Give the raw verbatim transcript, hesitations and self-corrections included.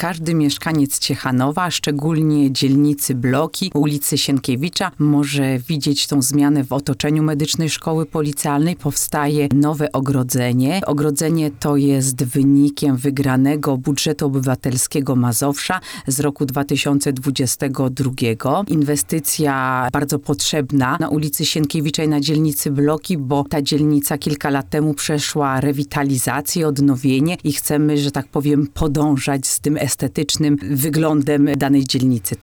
każdy mieszkaniec Ciechanowa, a szczególnie dzielnicy Bloki, ulicy Sienkiewicza, może widzieć tą zmianę w otoczeniu Medycznej Szkoły Policjalnej. Powstaje nowe ogrodzenie. Ogrodzenie to jest wynikiem wygranego budżetu obywatelskiego Mazowsza z roku dwa tysiące dwudziestego drugiego. Inwestycja bardzo potrzebna na ulicy Sienkiewicza i na dzielnicy Bloki, bo ta dzielnica kilka lat temu przeszła rewitalizację, odnowienie i chcemy, że tak powiem, podążać z tym estetycznym wyglądem danej dzielnicy.